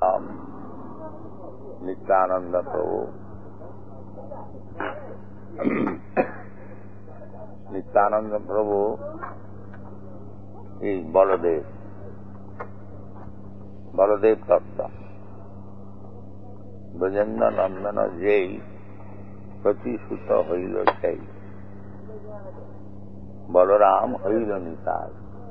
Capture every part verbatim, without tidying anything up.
of Nityananda Prabhu. Nityananda Prabhu is Baladev, Baladev Tattva. Brajendra Nandana Jai Pati Sutta Haila Chai Balaram Haila Nitai,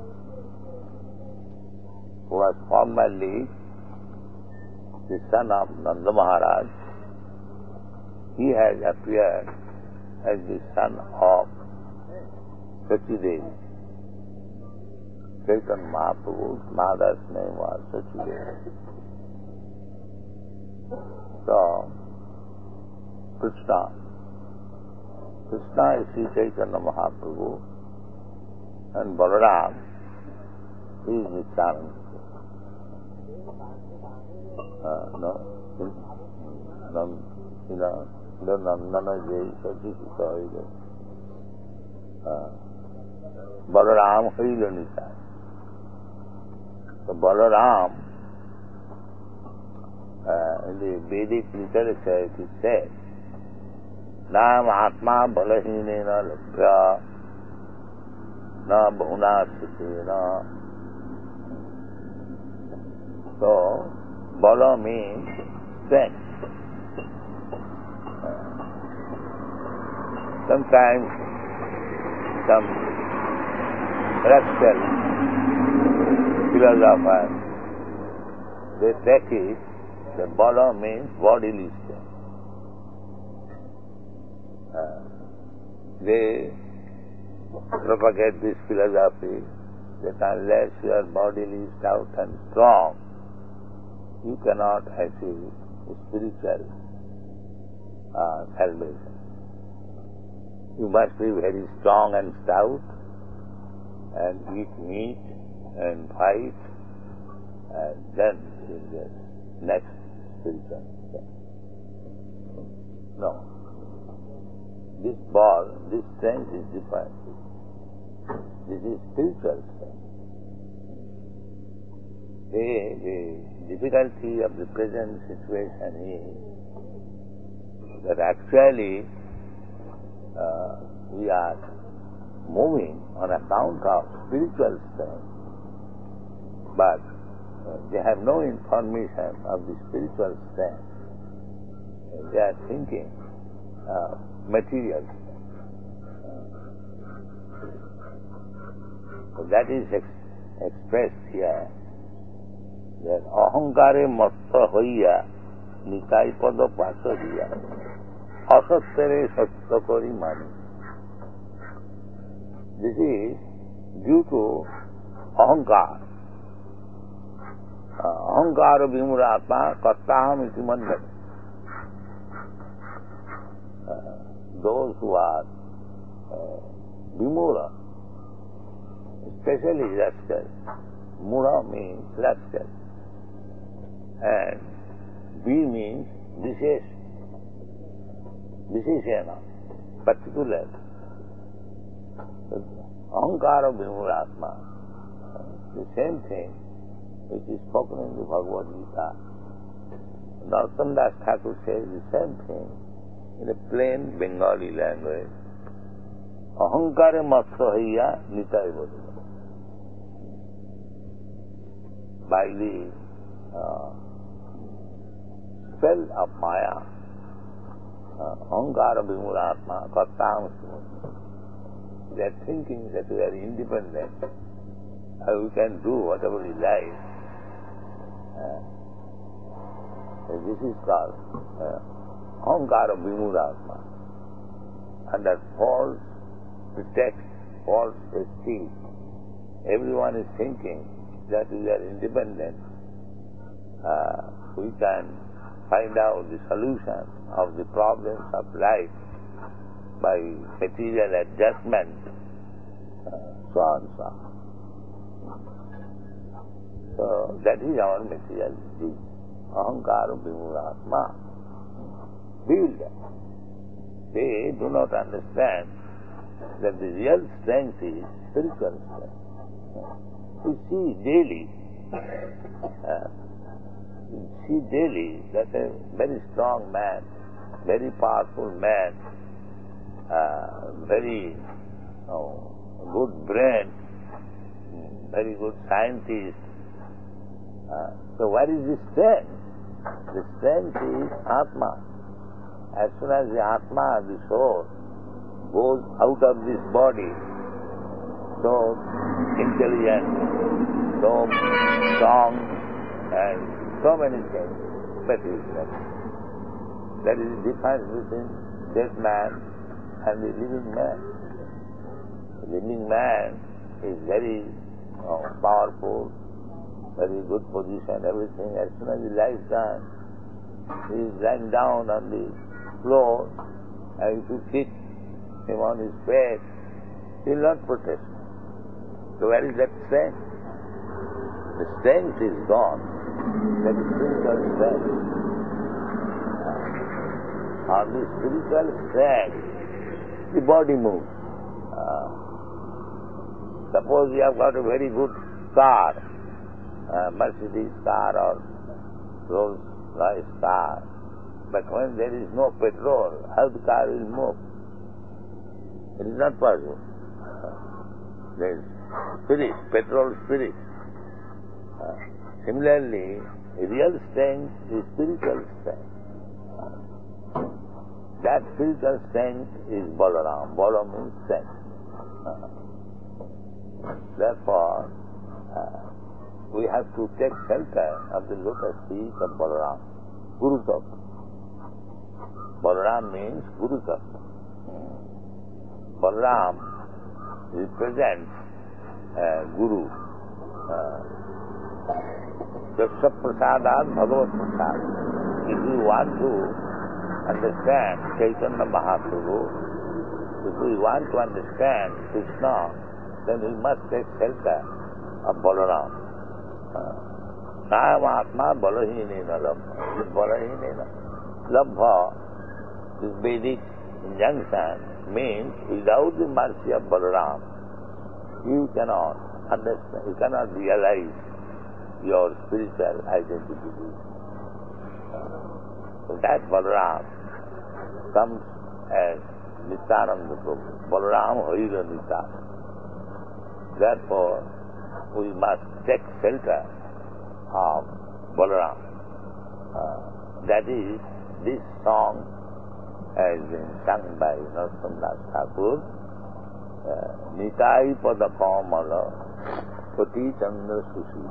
who was formerly the son of Nanda Maharaj. He has appeared as the son of Sachidevi. Chaitanya Mahaprabhu's mother's name was Sachidevi. So, Krishna, Krishna is Sri Chaitanya Mahaprabhu, and Balaram is Nityananda. Uh, no, no, you know, the Nandana Jai Sachi Sutta Haila. Balaram Haila Nitai. So Balaram, uh, in the Vedic literature it is said, Nam Atma Balahinena Labhya Na Bhuna Sthitena. So, Bala means strength. Sometimes some rascal philosophers, they take it that Bala means bodily strength. Uh, they propagate this philosophy that unless you are bodily stout and strong, you cannot achieve spiritual uh, salvation. You must be very strong and stout and eat meat and fight, and then you will get next spiritual strength. No. This ball, this strength is different. This is spiritual strength. The, the difficulty of the present situation is that actually uh, we are moving on account of spiritual strength, but uh, they have no information of the spiritual strength. They are thinking of material strength. So that is ex- expressed here. That ahankare matta hoiya nitai pada pasa hiya asattere satya kori mani. This is due to ahankar. Uh, ahankara vimuratma kattaham iti mandati. Uh, those who are uh, vimura, especially rascals. Mura means rascal. And B means Vishesh. Visheshena, particular. Ahankara Vimuratma. The same thing which is spoken in the Bhagavad Gita. Narottam Das Thakur says the same thing in a plain Bengali language. Ahankare matsahaya nitai bodhi. By the uh, spell of Maya, ahankara vimuratma kattam sumati. They are thinking that we are independent, uh, we can do whatever we like. Uh, this is called uh, ahankara vimuratma. Under false pretext, false prestige, everyone is thinking that we are independent. Uh, we can find out the solution of the problems of life by material adjustment, uh, so on so on. So that is our material disease. Ahankara vimuratma. Build. They do not understand that the real strength is spiritual strength. We see daily uh, You see daily that a very strong man, very powerful man, uh, very oh, good brain, very good scientist. Uh, so where is the strength? The strength is Atma. As soon as the Atma, the soul, goes out of this body, so intelligent, so strong, and so many things, but he is not. That is the difference between dead man and the living man. The living man is very uh, powerful, very good position, everything. As soon as he lies down, he is lying down on the floor, and if you kick him on his face, he will not protest. So where is that strength? The strength is gone. That is spiritual strength. Uh, on the spiritual strength, the body moves. Uh, suppose you have got a very good car, uh, Mercedes car or Rolls Royce car, but when there is no petrol, how the car will move? It is not possible. Uh, there is spirit, petrol spirit. Uh, similarly, real strength is spiritual strength. Uh, that spiritual strength is Balaram. Bala means strength. Uh, therefore, uh, we have to take shelter of the lotus feet of Balaram, Guru Tattva. Balaram means Guru Tattva. Balaram represents uh, Guru. Jasya prasadat bhagavat prasad. If you want to understand Chaitanya Mahaprabhu, if we want to understand Krishna, then we must take shelter of Balaram. Nayam atma balahinena labha. Balahinena labha, this Vedic injunction means without the mercy of Balaram, you cannot understand, you cannot realize your spiritual identity. So that Balaram comes as Nityananda Prabhu. Balaram Harira Nityananda. Therefore, we must take shelter of Balaram. Uh, that is, this song has been sung by Narottam Das Thakur. Uh, Nitai pada kamala pati chandra sushi.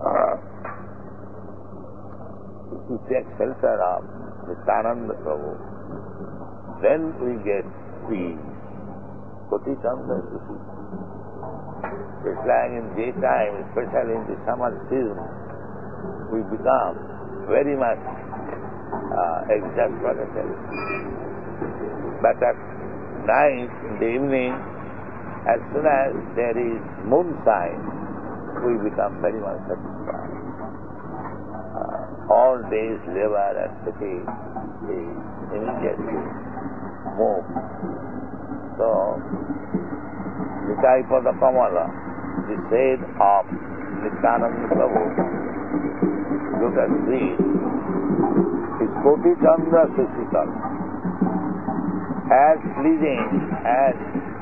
If we take shelter of Nityananda Prabhu, then we get peace. Pati chandra sushi. It's like in daytime, especially in the summer season, we become very much uh, exasperated. But at night, in the evening, as soon as there is moonshine, we become very much satisfied. Uh, all day's labor and fatigue is immediately moved. So, Nitai pada kamala, the shade of Nityananda Prabhu, lotus feet, is Koti Chandra Sushikal, as pleasing as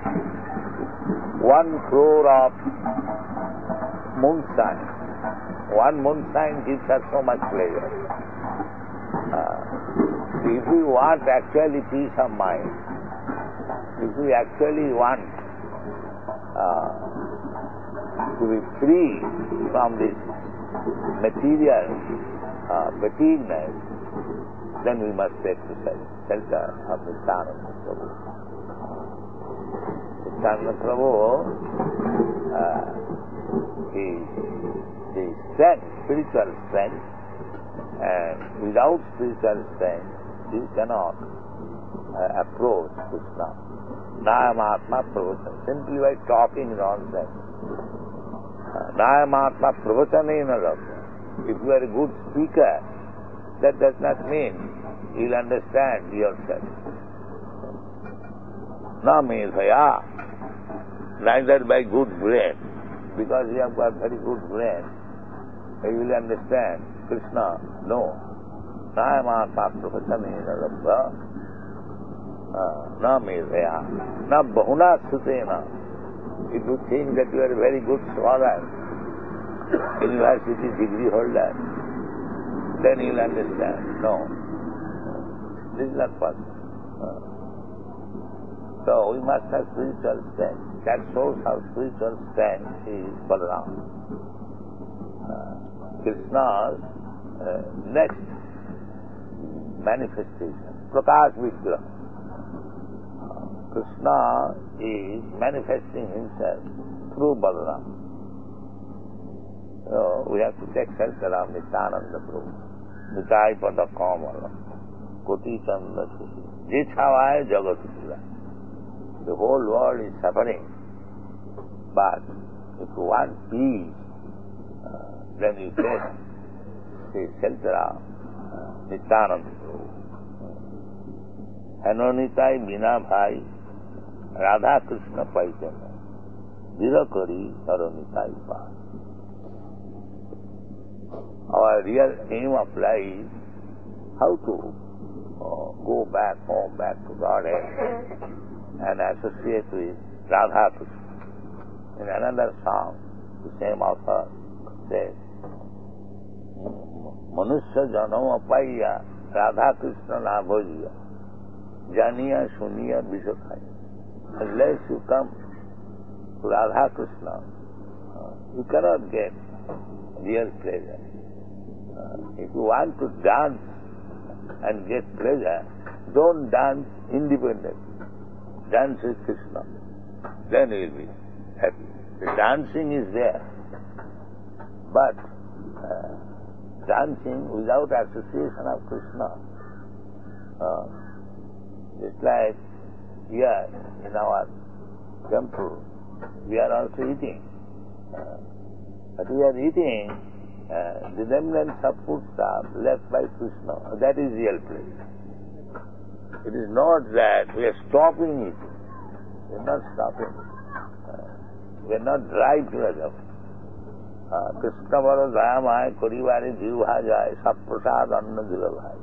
one crore of moonshine. One moonshine gives us so much pleasure. Uh, if we want actually peace of mind, if we actually want uh, to be free from this material uh, fatigueness, then we must take the shelter of Nityananda Prabhu. Nityananda Prabhu uh, is the strength, spiritual strength, and without spiritual strength, you cannot uh, approach Krishna. Nayamatma pravacana, simply by talking nonsense. Nayamatma pravacana labha. If you are a good speaker, that does not mean you will understand yourself. Na medhaya, neither by good brain, because you have got very good brain, you will understand Krishna, no. Nayama Sastra Vachanena Labha, na medhaya, na bahuna sutena. If you think that you are a very good scholar, university degree holder, then you will understand. No. This is not possible. So we must have spiritual strength. That source of spiritual strength is Balaram. Uh, Krishna's uh, next manifestation, Prakash Vigraha. Uh, Krishna is manifesting himself through Balaram. So we have to take shelter of Nityananda Prabhu. Nitai Pada Kamala, Koti Chanda Sushi. Jechhavaya Jagat Pura. The whole world is suffering. But if you want peace, uh, then you take the shelter of uh, Nityananda Prabhu. Hanonitai Bina Bhai, Radha Krishna Paitanya, Virakari Saronitai Pa. Our real aim of life is how to uh, go back home, back to Godhead, and associate with Radha Krishna. In another song, the same author says, Manusya janama paiya Radha Krishna na bhajiya janiya suniya vishakhaya. Unless you come to Radha Krishna, uh, you cannot get real pleasure. Uh, if you want to dance and get pleasure, don't dance independently. Dance with Krishna. Then you will be happy. The dancing is there. But uh, dancing without association of Krishna, uh, it's like here in our temple, we are also eating. Uh, but we are eating uh, the remnants of food stuff left by Krishna. That is real pleasure. It is not that we are stopping eating. We are not stopping. Uh, we are not drive together. Krishna baro dayamay korivari jivha jay sab prasad anna dila bhai.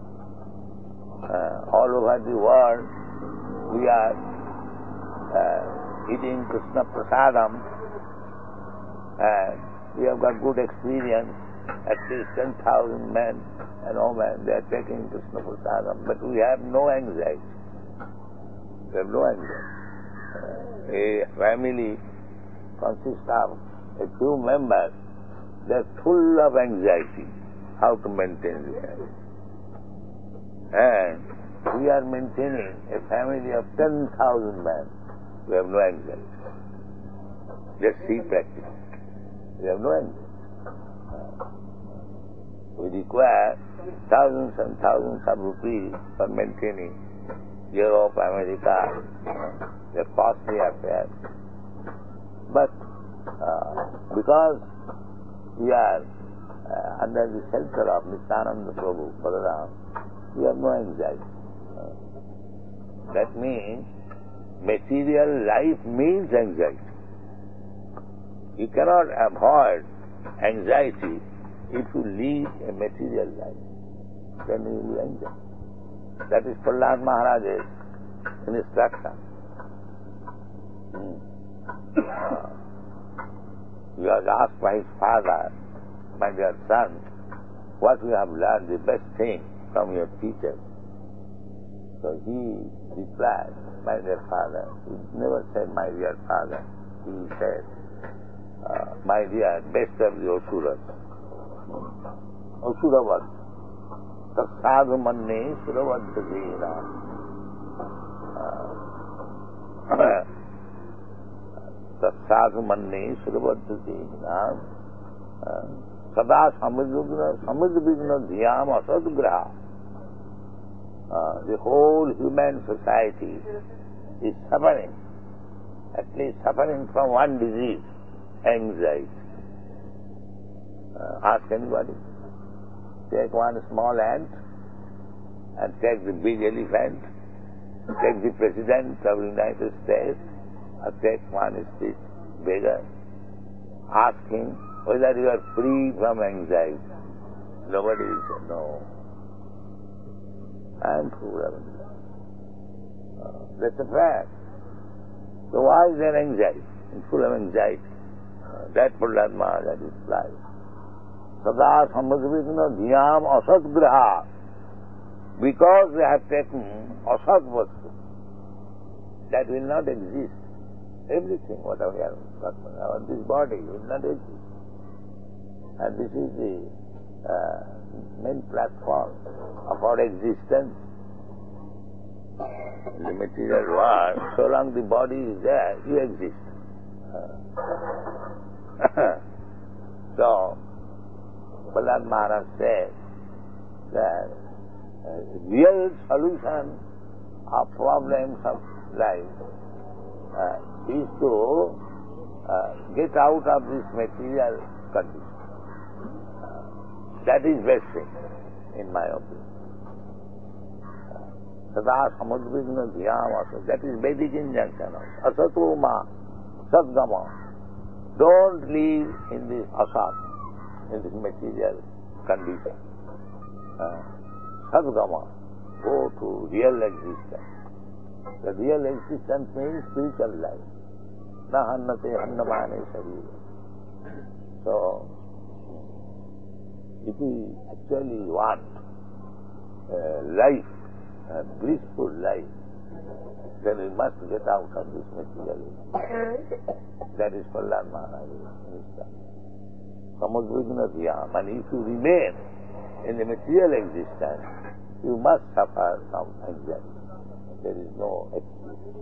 All over the world we are uh, eating Krishna prasadam, and we have got good experience. At least ten thousand men and women, they are taking Krishna prasadam, but we have no anxiety. We have no anxiety. Uh, a family consists of a few members, they are full of anxiety how to maintain the family. And we are maintaining a family of ten thousand men. We have no anxiety. Just see practice. We have no anxiety. We require thousands and thousands of rupees for maintaining Europe, America, the costly affairs. But uh, because we are uh, under the shelter of Nityananda Prabhu, Balaram, we have no anxiety. Uh, that means material life means anxiety. You cannot avoid anxiety if you lead a material life. Then you will enjoy. That is Prahlad Maharaj's instruction. Hmm. Uh, he was asked by his father, my dear son, what you have learned, the best thing from your teacher. So he replied, my dear father, he never said, my dear father. He said, uh, my dear, best of the Asuras. Asuravat. Tasadhu manne suravadhadena. Tasadhu manne suravadhadena. Sada samudvigna dhyam asadgraha. The whole human society is suffering, at least suffering from one disease, anxiety. Uh, ask anybody. Take one small ant and take the big elephant, take the President of the United States, or take one street beggar. Ask him whether you are free from anxiety. Nobody will say, no, I am full of anxiety. Uh, that's a fact. So why is there anxiety? And full of anxiety. Uh, that Prahlad Maharaj replies. Sada samadvigna dhyam asat graha. Because they have taken asat vastu, that will not exist. Everything, whatever we are talking about, this body will not exist. And this is the uh, main platform of our existence. In the material world, so long the body is there, you exist. Uh, so, Prahlad Maharaj says that uh, real solution of problems of life uh, is to uh, get out of this material condition. Uh, that is best thing, in my opinion. Sada samadvigna dhyam asat. That is Vedic injunction. Asato ma sadgama. Don't live in this asat, in this material condition. Uh, sadgama. Go to real existence. The real existence means spiritual life. Na hannate hannamane sharira. So, if we actually want uh, life, a blissful life, then we must get out of this material life. That is Prahlad Maharaj's instance. Samadvigna dhyam. And if you remain in the material existence, you must suffer some anxiety. There is no excuse.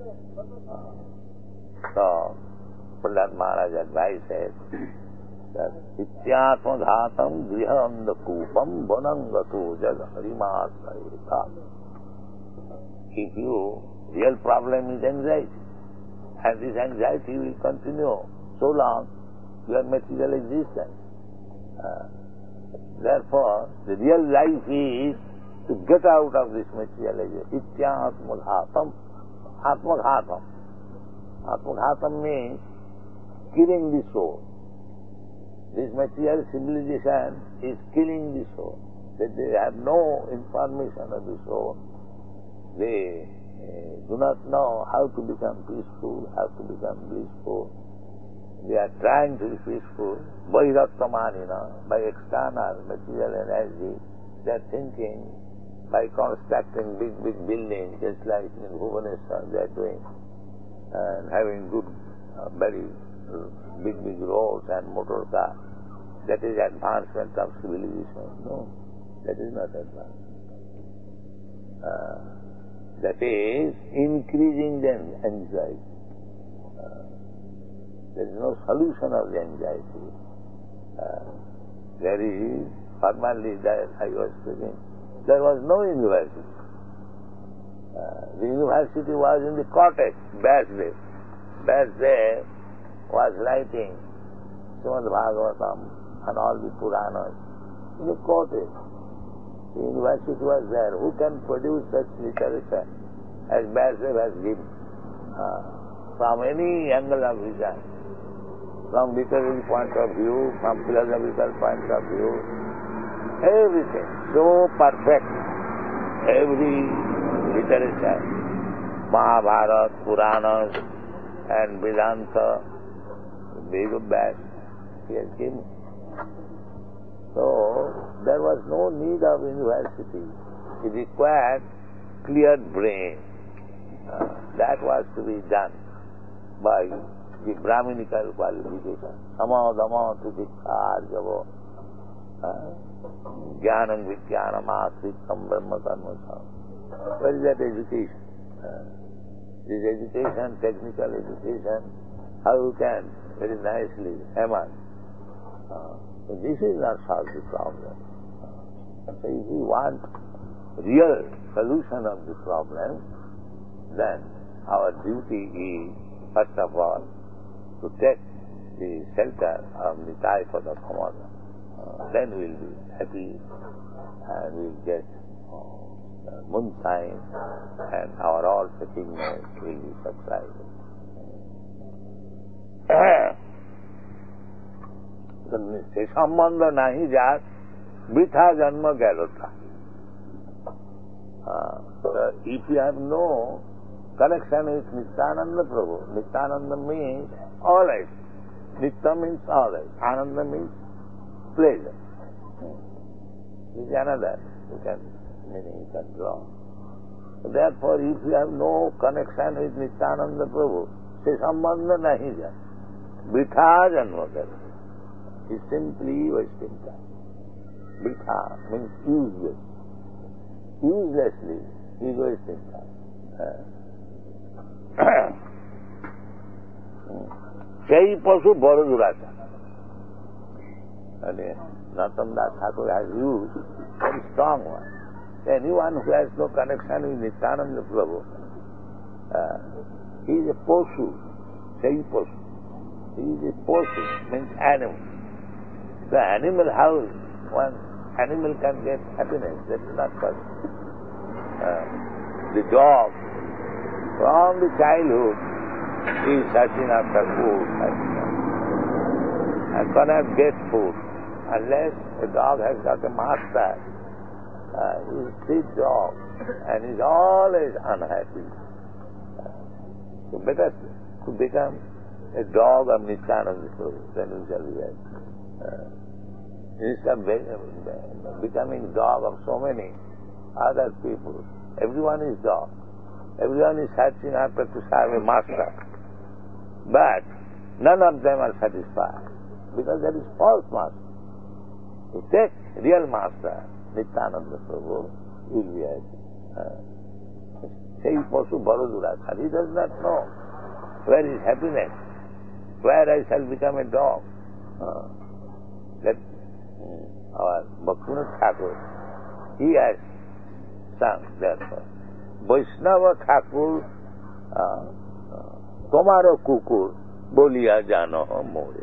So, Prahlad Maharaj advises that Ityatma dhatam grihanda kupam vanangato jag harimasayeta. If you, real problem is anxiety, and this anxiety will continue so long your material existence. Uh, therefore, the real life is to get out of this material existence. Ityatma-ghatam, atma-ghatam. Atma-ghatam means killing the soul. This material civilization is killing the soul. That they have no information of the soul. They uh, do not know how to become peaceful, how to become blissful. They are trying to be peaceful. Bhairatsamanina, by external material energy, they are thinking by constructing big, big buildings, just like in Bhubaneswar they are doing, and having good, uh, very uh, big, big roads and motor cars. That is advancement of civilization. No, that is not advancement. Uh, That is increasing the anxiety. Uh, there is no solution of the anxiety. Uh, there is, formerly that I was speaking, there was no university. Uh, the university was in the cottage, Vyasdev. Vyasdev was writing Srimad Bhagavatam and all the Puranas in the cottage. The university was there. Who can produce such literature as Vyasdev has given? Uh, from any angle of vision, from literary point of view, from philosophical point of view, everything so perfect. Every literature, Mahabharata, Puranas, and Vedanta, Veda Vyas, he has given. So, there was no need of university. It required clear brain. Uh, that was to be done by the Brahminical qualification. Samo damo titikha arjavo. Jnanam vijnanam asritam brahma karma. Where is that education? Uh, this education, technical education, how you can very nicely emerge. Uh, So this is not solve the problem. So if we want real solution of the problem, then our duty is, first of all, to take the shelter of the type of the Pramada. Uh, then we'll be happy and we'll get uh, moonshine and our all fatigueness will be subsided. সে সম্বন্ধ নাহি যার Vritha janma galota. Uh, so if you have no connection with Nityananda Prabhu, Nityananda means all right. Nitya means all right. Ananda means pleasure. This is another you can, meaning you can draw. Therefore, if you have no connection with Nityananda Prabhu, se sambandha nahi jat. Vritha janma galota. Is simply wasting time. Vritha means useless. Uselessly, he is wasting time. Sei pasu boro durata. And Narottam Das Thakur has used very strong one. Anyone who has no connection with Nityananda Prabhu, uh, he is a posu. Sei pasu. He is a posu, means animal. The animal, how one animal can get happiness, that is not possible. Uh, the dog, from the childhood, is searching after food, and cannot get food unless a dog has got a master. Uh, he is a street dog and is always unhappy. Uh, so better to become a dog of Nityananda Prabhu, then you shall be happy. Uh, instead of becoming dog of so many other people, everyone is dog. Everyone is searching after to serve a master. But none of them are satisfied because that is false master. You take real master, Nityananda Prabhu, you will be happy. Sei pasu boro durata. He does not know where is happiness, where I shall become a dog. Uh, that our Bhaktivinoda Thakur, he has sung therefore. Vaishnava Thakur Tomaro Kukur Bolia Jano More.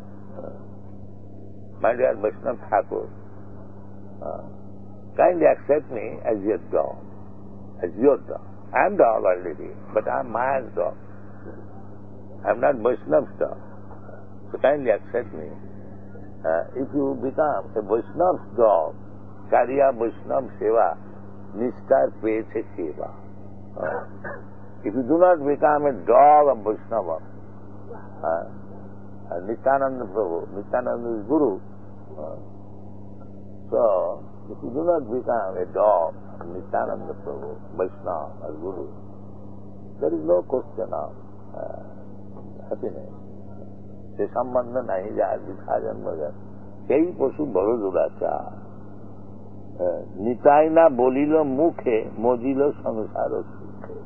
My dear Vaishnava Thakur, uh, kindly accept me as your dog, as your dog. I am dog already, but I am Maya's dog. I am not Vaishnava's dog. So kindly accept me. Uh, if you become a Vaishnava's dog, Karya Vaishnava Seva, Nishtar Peche Seva. Uh, if you do not become a dog of Vaishnava, uh, uh, Nityananda Prabhu, Nityananda is Guru, uh, so if you do not become a dog of Nityananda Prabhu, Vaishnava or Guru, there is no question of uh, happiness. Se sambandha nahi jat vritha janma gat. Sei pasu boro durata. Nitai na bolilo mukhe mojilo samsaro sukhe.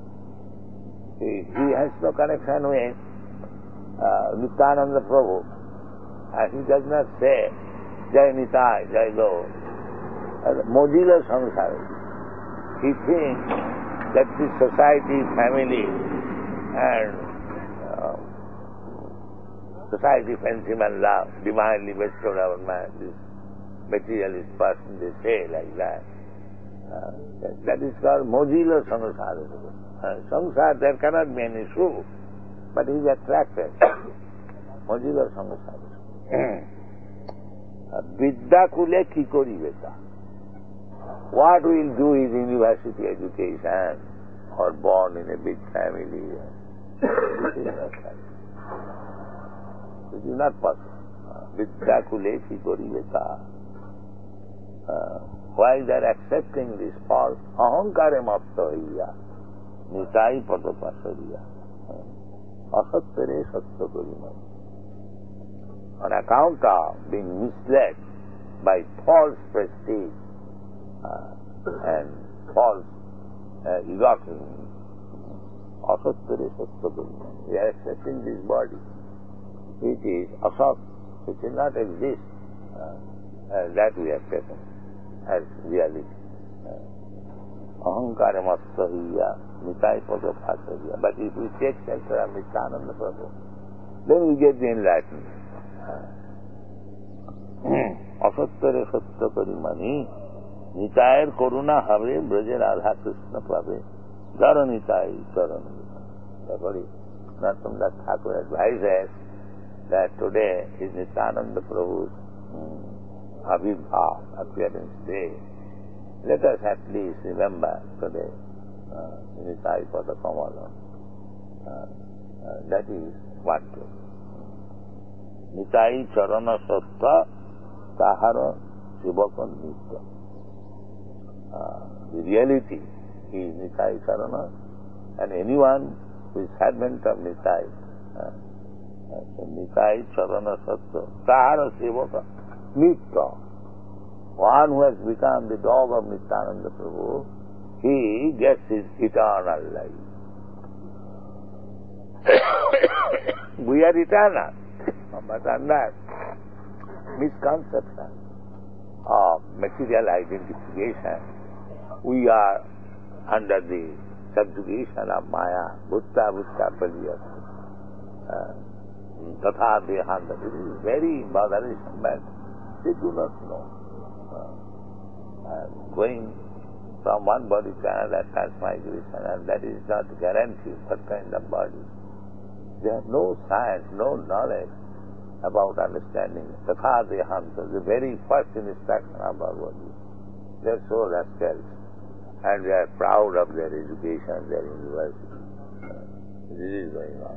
He has no connection with uh, Nityananda Prabhu, and he does not say Jai Nitai, Jai Lo. Mojilo samsaro. He thinks that the society, family, and society, fancy man, love, divinely bestowed on man, this materialist person, they say like that. Uh, that, that is called mojilo samsara. Uh, samsara, there cannot be any issue, but he is attracted. Mojilo samsara. Vidya kule ki kori beta. What will do is university education or born in a big family. This is not right. This is not possible. Vidya kule ki kori beta. While they are accepting this false ahankare mapta hiya, nitai pada pasariya, asattere satya karimani. On account of being misled by false prestige uh, and false uh, egotism, asattere satya karimani. We are accepting this body, which is asat, which will not exist, uh, uh, that we have taken as reality. Ahankara mastahiya, nitai pada pasariya. But if we take shelter of Nityananda Prabhu, then we get the enlightenment. Asattere satya karimani, nitayar koruna have braje radha krishna pabe, dhara nitai charan. Therefore, Narottam Das Thakur advises that today is Nityananda Prabhu's Abhibhav, appearance day, let us at least remember today Nitai Pada Kamala. Uh, uh, that is what Nitai Charana Satta Tahara Sivaka Nitya. The reality is Nitai Charana, and anyone who is servant of Nitai, uh, uh, so Nitai Charana Satta Tahara Sivaka Nitya. One who has become the dog of Nityananda Prabhu, he gets his eternal life. We are eternal, but under misconception of material identification, we are under the subjugation of Maya, Bhutta Bhutta Paliyasa, Tatha Dehanta. This is very bothersome, but they do not know. Uh, going from one body to another, transmigration, and that is not guaranteed what kind of body. They have no science, no knowledge about understanding Tatha Dehanta, the very first instruction of our body. They are so rascals, and they are proud of their education, their university. Uh, this is going on.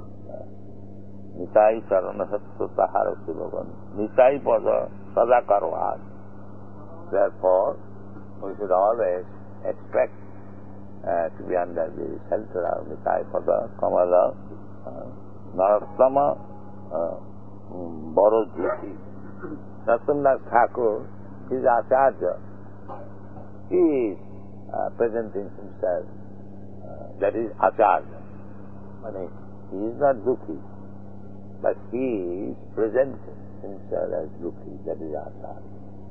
Nitai Charana Sattva Tahara Sivagan. Nitai Pada Sadakarvad. Therefore, we should always expect uh, to be under the shelter of Nitai Pada, Kamala, uh, Narattama, Boro Jyoti. Narottam Thakur, his Acharya, he is uh, presenting himself, uh, that is Acharya. I mean, he is not Dukhi, but he is presenting himself as Dukhi, that is Acharya.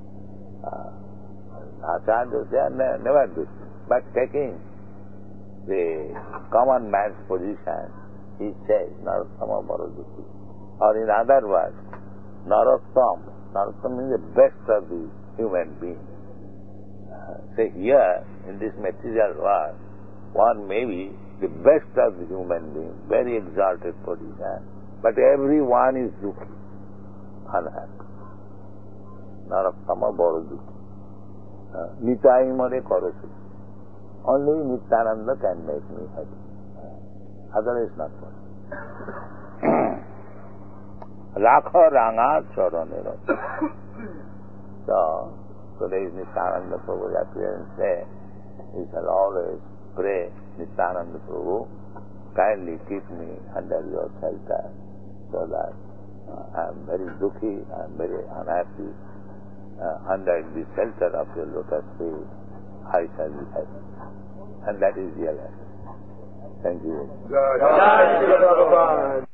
Uh, Acharyas, they are ne never Dukhi, but taking the common man's position, he says, Narottama Boro Jyoti. Or in other words, Narottam, Narottam means the best of the human beings. Uh, say here, in this material world, one may be the best of the human beings, very exalted position, but everyone is Dukhi, unhappy. Narattama Boro Jyoti. Nitai Mare Korosu. Only Nityananda can make me happy. Otherwise not possible. Rakha Ranga Charanera. So, today's Nityananda Prabhu's appearance day, we shall always pray, Nityananda Prabhu, kindly keep me under your shelter, so that uh, I am very dukhi, I am very unhappy. Uh, under the shelter of your lotus feet, I shall be happy. And that is real happiness. Thank you.